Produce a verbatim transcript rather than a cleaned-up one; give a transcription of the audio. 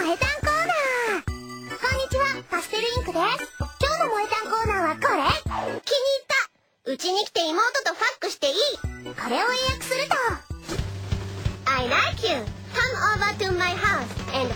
萌え断コーナー。こんにちは、パステルインクです。今日の萌え断コーナーはこれ。気に入った。うちに来て妹とファックしていい。これを英訳すると I like you. Come over to my house and